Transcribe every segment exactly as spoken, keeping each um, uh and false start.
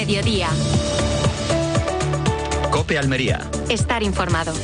mediodía. COPE Almería. Estar informado.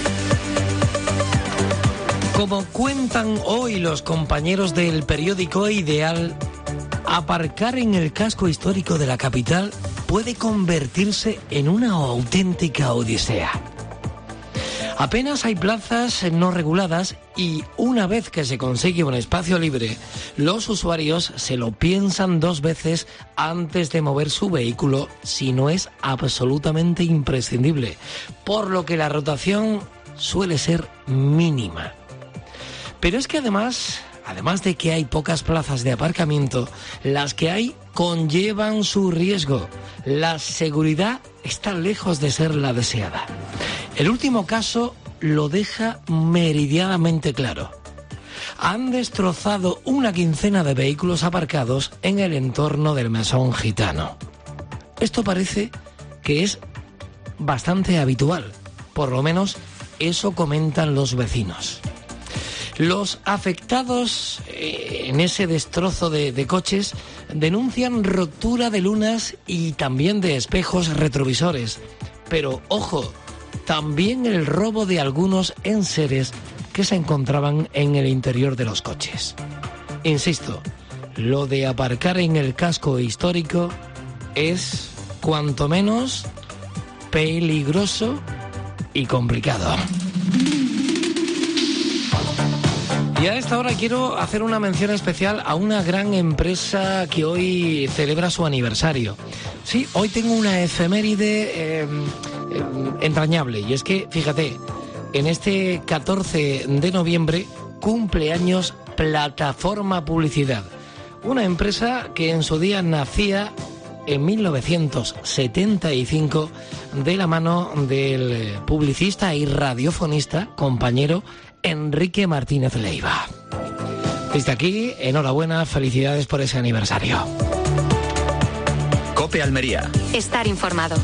Como cuentan hoy los compañeros del periódico Ideal, aparcar en el casco histórico de la capital puede convertirse en una auténtica odisea. Apenas hay plazas no reguladas y una vez que se consigue un espacio libre, los usuarios se lo piensan dos veces antes de mover su vehículo si no es absolutamente imprescindible, por lo que la rotación suele ser mínima. Pero es que además, además de que hay pocas plazas de aparcamiento, las que hay conllevan su riesgo. La seguridad está lejos de ser la deseada. El último caso lo deja meridianamente claro. Han destrozado una quincena de vehículos aparcados en el entorno del Mesón Gitano. Esto parece que es bastante habitual, por lo menos eso comentan los vecinos. Los afectados eh, en ese destrozo de, de coches denuncian rotura de lunas y también de espejos retrovisores. Pero, ojo, también el robo de algunos enseres que se encontraban en el interior de los coches. Insisto, lo de aparcar en el casco histórico es, cuanto menos, peligroso y complicado. Y a esta hora quiero hacer una mención especial a una gran empresa que hoy celebra su aniversario. Sí, hoy tengo una efeméride eh, eh, entrañable, y es que, fíjate, en este catorce de noviembre cumple años Plataforma Publicidad, una empresa que en su día nacía en mil novecientos setenta y cinco de la mano del publicista y radiofonista, compañero Enrique Martínez Leiva. Desde aquí, enhorabuena, felicidades por ese aniversario. COPE Almería. Estar informado.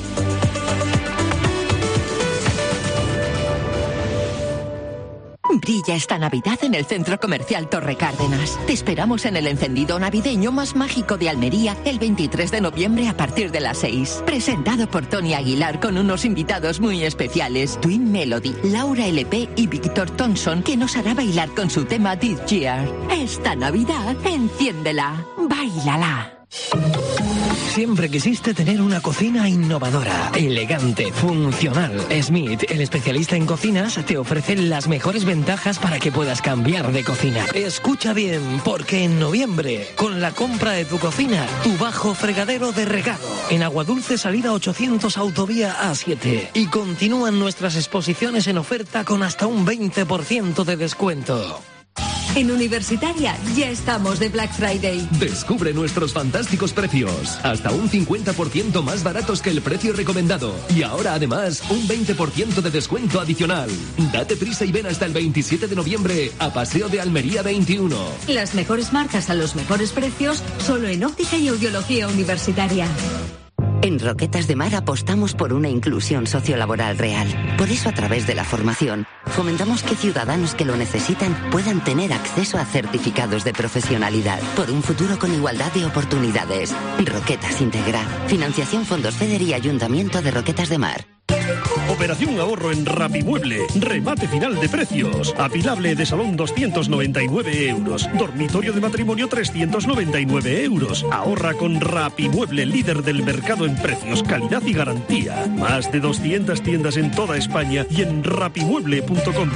Brilla esta Navidad en el Centro Comercial Torre Cárdenas. Te esperamos en el encendido navideño más mágico de Almería el veintitrés de noviembre a partir de las seis. Presentado por Tony Aguilar con unos invitados muy especiales, Twin Melody, Laura L P y Víctor Thompson, que nos hará bailar con su tema This Year. Esta Navidad, enciéndela, báilala. Siempre quisiste tener una cocina innovadora, elegante, funcional. Smith, el especialista en cocinas, te ofrece las mejores ventajas para que puedas cambiar de cocina. Escucha bien, porque en noviembre, con la compra de tu cocina, tu bajo fregadero de regalo, en Aguadulce salida ochocientos autovía A siete. Y continúan nuestras exposiciones en oferta con hasta un veinte por ciento de descuento. En Universitaria ya estamos de Black Friday. Descubre nuestros fantásticos precios. Hasta un cincuenta por ciento más baratos que el precio recomendado. Y ahora además un veinte por ciento de descuento adicional. Date prisa y ven hasta el veintisiete de noviembre a Paseo de Almería veintiuno. Las mejores marcas a los mejores precios solo en Óptica y Audiología Universitaria. En Roquetas de Mar apostamos por una inclusión sociolaboral real. Por eso, a través de la formación, fomentamos que ciudadanos que lo necesitan puedan tener acceso a certificados de profesionalidad. Por un futuro con igualdad de oportunidades. Roquetas Integra. Financiación Fondos FEDER y Ayuntamiento de Roquetas de Mar. Operación ahorro en Rapimueble. Remate final de precios. Apilable de salón doscientos noventa y nueve euros. Dormitorio de matrimonio trescientos noventa y nueve euros. Ahorra con Rapimueble, líder del mercado en precios, calidad y garantía. Más de doscientas tiendas en toda España y en rapimueble punto com.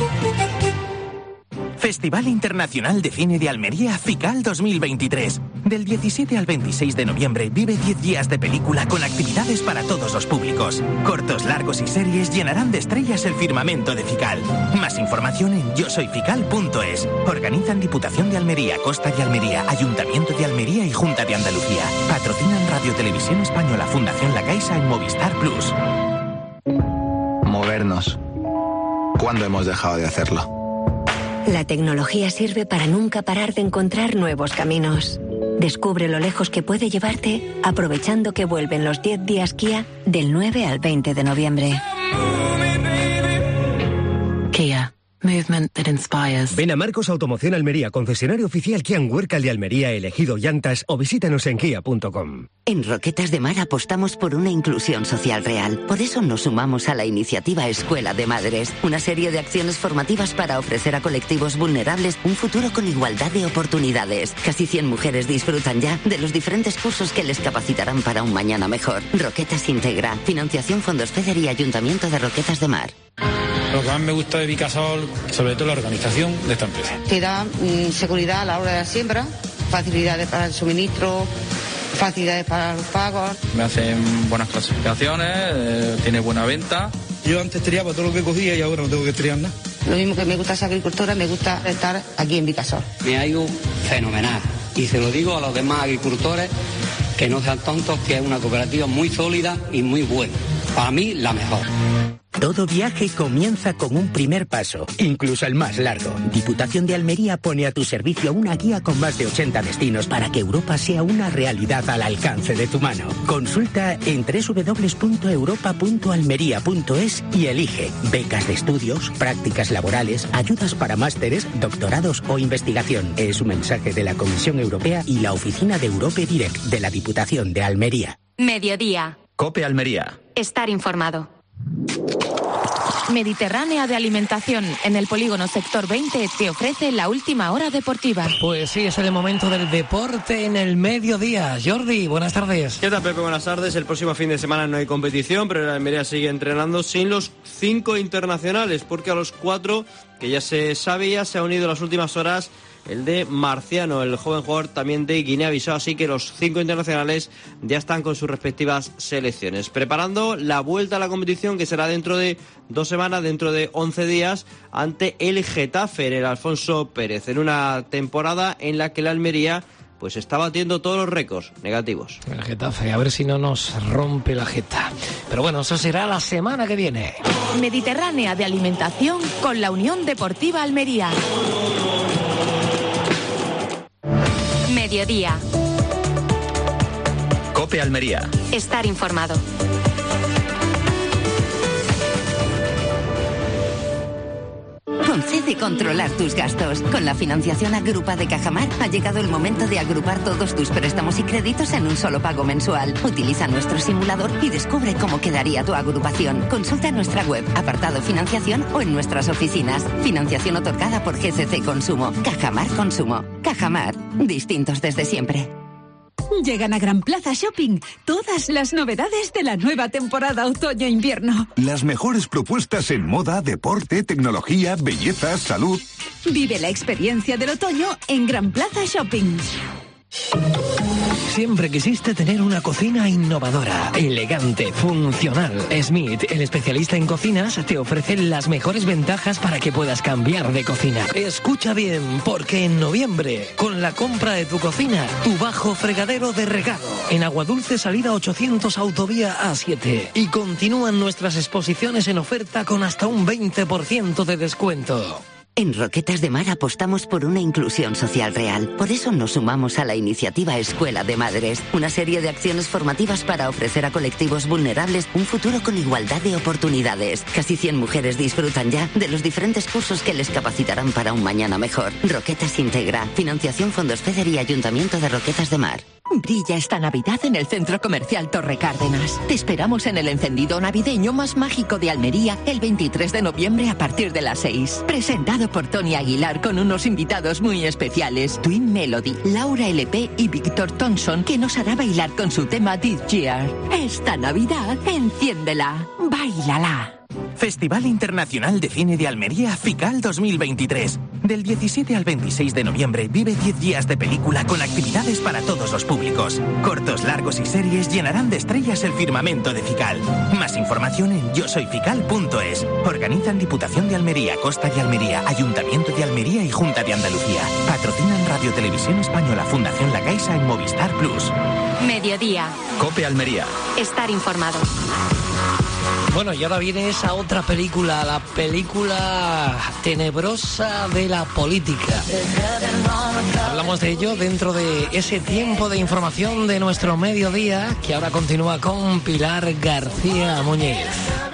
Festival Internacional de Cine de Almería FICAL dos mil veintitrés. Del diecisiete al veintiséis de noviembre vive diez días de película con actividades para todos los públicos. Cortos, largos y series llenarán de estrellas el firmamento de FICAL. Más información en yo soy fical punto es. Organizan Diputación de Almería, Costa de Almería, Ayuntamiento de Almería y Junta de Andalucía. Patrocinan Radio Televisión Española, Fundación La Caixa y Movistar Plus. Movernos. ¿Cuándo hemos dejado de hacerlo? La tecnología sirve para nunca parar de encontrar nuevos caminos. Descubre lo lejos que puede llevarte aprovechando que vuelven los diez días Kia del nueve al veinte de noviembre. Kia. Movement that inspires. Ven a Marcos Automoción Almería, concesionario oficial Kia Huércal de Almería, elegido llantas, o visítanos en kia punto com. En Roquetas de Mar apostamos por una inclusión social real. Por eso nos sumamos a la iniciativa Escuela de Madres, una serie de acciones formativas para ofrecer a colectivos vulnerables un futuro con igualdad de oportunidades. Casi cien mujeres disfrutan ya de los diferentes cursos que les capacitarán para un mañana mejor. Roquetas Integra, financiación Fondos FEDER y Ayuntamiento de Roquetas de Mar. Lo que más me gusta de Vicasol, sobre todo la organización de esta empresa. Te da mmm, seguridad a la hora de la siembra, facilidades para el suministro, facilidades para los pagos. Me hacen buenas clasificaciones, eh, tiene buena venta. Yo antes triaba todo lo que cogía y ahora no tengo que triar nada. Lo mismo que me gusta ser agricultora, me gusta estar aquí en Vicasol. Me ha ido fenomenal y se lo digo a los demás agricultores que no sean tontos, que es una cooperativa muy sólida y muy buena. Para mí, la mejor. Todo viaje comienza con un primer paso, incluso el más largo. Diputación de Almería pone a tu servicio una guía con más de ochenta destinos para que Europa sea una realidad al alcance de tu mano. Consulta en doble u doble u doble u punto europa punto almería punto es y elige becas de estudios, prácticas laborales, ayudas para másteres, doctorados o investigación. Es un mensaje de la Comisión Europea y la Oficina de Europe Direct de la Diputación de Almería. Mediodía. COPE Almería. Estar informado. Mediterránea de Alimentación, en el polígono Sector veinte, te ofrece la última hora deportiva. Pues sí, es el momento del deporte en el mediodía. Jordi, buenas tardes. ¿Qué tal, Pepe? Buenas tardes. El próximo fin de semana no hay competición, pero la Almería sigue entrenando sin los cinco internacionales, porque a los cuatro, que ya se sabía, se ha unido en las últimas horas el de Marciano, el joven jugador también de Guinea-Bissau, así que los cinco internacionales ya están con sus respectivas selecciones, preparando la vuelta a la competición, que será dentro de dos semanas, dentro de once días, ante el Getafe, en el Alfonso Pérez, en una temporada en la que la Almería pues está batiendo todos los récords negativos. El Getafe, a ver si no nos rompe la jeta. Pero bueno, eso será la semana que viene. Mediterránea de Alimentación con la Unión Deportiva Almería. Mediodía. COPE Almería. Estar informado. Concede controlar tus gastos. Con la financiación Agrupa de Cajamar ha llegado el momento de agrupar todos tus préstamos y créditos en un solo pago mensual. Utiliza nuestro simulador y descubre cómo quedaría tu agrupación. Consulta nuestra web, apartado financiación o en nuestras oficinas. Financiación otorgada por G C C Consumo. Cajamar Consumo. Cajamar. Distintos desde siempre. Llegan a Gran Plaza Shopping todas las novedades de la nueva temporada otoño-invierno. Las mejores propuestas en moda, deporte, tecnología, belleza, salud. Vive la experiencia del otoño en Gran Plaza Shopping. Siempre quisiste tener una cocina innovadora, elegante, funcional. Smith, el especialista en cocinas, te ofrece las mejores ventajas para que puedas cambiar de cocina. Escucha bien, porque en noviembre, con la compra de tu cocina, tu bajo fregadero de regalo, en Aguadulce salida ochocientos autovía A siete. Y continúan nuestras exposiciones en oferta con hasta un veinte por ciento de descuento. En Roquetas de Mar apostamos por una inclusión social real. Por eso nos sumamos a la iniciativa Escuela de Madres, una serie de acciones formativas para ofrecer a colectivos vulnerables un futuro con igualdad de oportunidades. Casi cien mujeres disfrutan ya de los diferentes cursos que les capacitarán para un mañana mejor. Roquetas Integra, financiación Fondos FEDER y Ayuntamiento de Roquetas de Mar. Brilla esta Navidad en el Centro Comercial Torre Cárdenas. Te esperamos en el encendido navideño más mágico de Almería el veintitrés de noviembre a partir de las seis. Presentado por Tony Aguilar con unos invitados muy especiales, Twin Melody, Laura L P y Víctor Thompson, que nos hará bailar con su tema This Year. Esta Navidad, enciéndela, báilala. Festival Internacional de Cine de Almería FICAL dos mil veintitrés. Del diecisiete al veintiséis de noviembre vive diez días de película con actividades para todos los públicos. Cortos, largos y series llenarán de estrellas el firmamento de FICAL. Más información en yo soy fical punto es. Organizan Diputación de Almería, Costa de Almería, Ayuntamiento de Almería y Junta de Andalucía. Patrocinan Radio Televisión Española, Fundación La Caixa y Movistar Plus. Mediodía. COPE Almería. Estar informado. Bueno, y ahora viene esa otra película, la película tenebrosa de la política. Hablamos de ello dentro de ese tiempo de información de nuestro mediodía, que ahora continúa con Pilar García Muñiz.